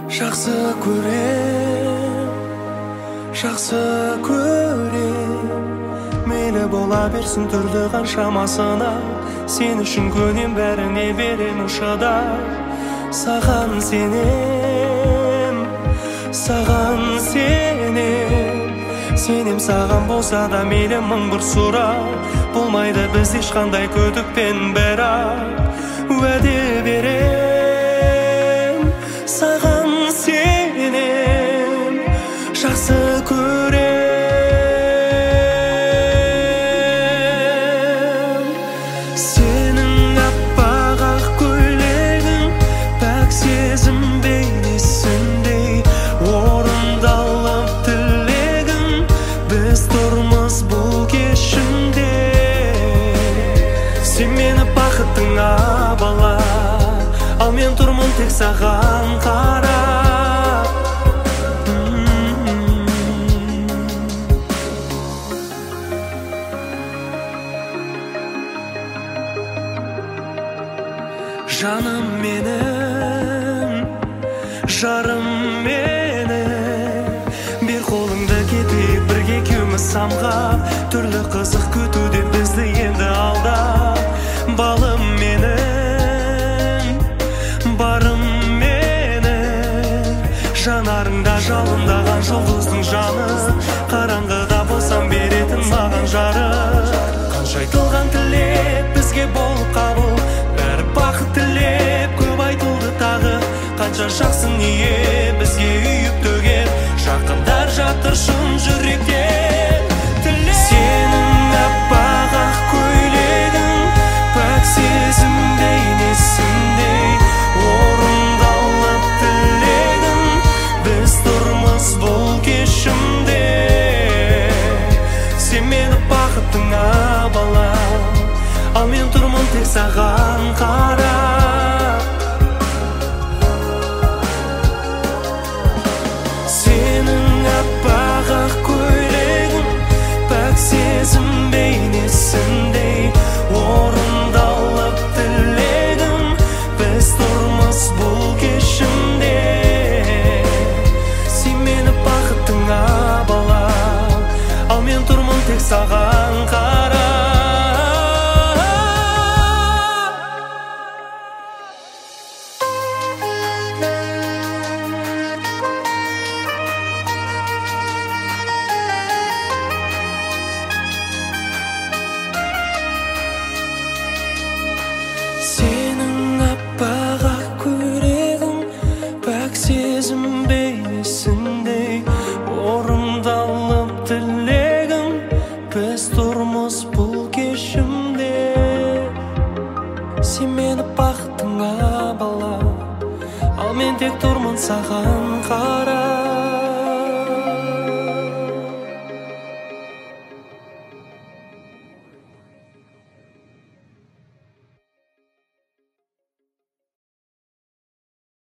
Жақсы көрем, мейлі бола берсін түрлі қаншамасына. Сен үшін көнем, бәріне беремін шыдап. Саған сенем, сенем саған болса да мейлі мың бір сұрақ. Болмайды біз ешқандай күдікпен, бірақ уәде берем, саған сенем, жақсы көрем. Сенің аппақ ақ көйлегің пәк сезім бейнесіндей орындалып тілегің. Біз тұрмыз бұл кешімде, сен мені бақытыңа бала, ал мен тұрмын тек саған қарап. Жаным менің, жарым менің, бер қолыңды кетейік бірге екеуміз самғап. Түрлі қызық күтуде бізді енді алдап. Балым менің, барым менің, жанарыңда жалындаған жұлдыздың жаны. Қараңғыда болсам беретін маған жарық. Қанша айтылған тілек бізге болып қабыл, бәрі бақыт тілеп көп айтылды тағы. Қанша жақсын ие бізге үйіп төгер, жақындар жатыр шын жүректен. Сенің аппақ ақ көйлегің пәк сезім бейнесіндей орындалып тілегің. Біз тұрмыз бұл кешімде, сен мені бақытыңа бала, ал мен тұрмын тек саған қарап. Сенің аппақ ақ көйлегің пәк сезім бейнесіндей орындалып тілегің. Біз тұрмыз бұл кешімде, сен мені бақытыңа бала, ал мен тұрмын тек саған қарап. Сенің аппақ ақ көйлегің пәк сезім бейнесіндей орындалып тілегің. Біз тұрмыз бұл кешімде, сен мені бақытыңа бала, ал мен тек тұрмын саған қарап.